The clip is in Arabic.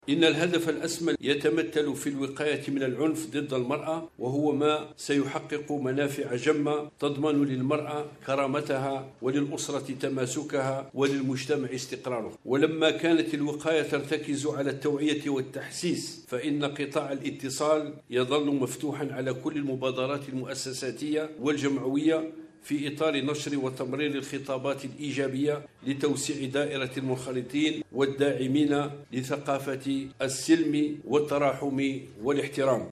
إن الهدف الأسمى يتمثل في الوقاية من العنف ضد المرأة، وهو ما سيحقق منافع جمة تضمن للمرأة كرامتها وللأسرة تماسكها وللمجتمع استقراره. ولما كانت الوقاية ترتكز على التوعية والتحسيس، فإن قطاع الاتصال يظل مفتوحا على كل المبادرات المؤسساتية والجمعوية في إطار نشر وتمرير الخطابات الإيجابية لتوسيع دائرة المنخرطين والداعمين لثقافة السلم والتراحم والاحترام.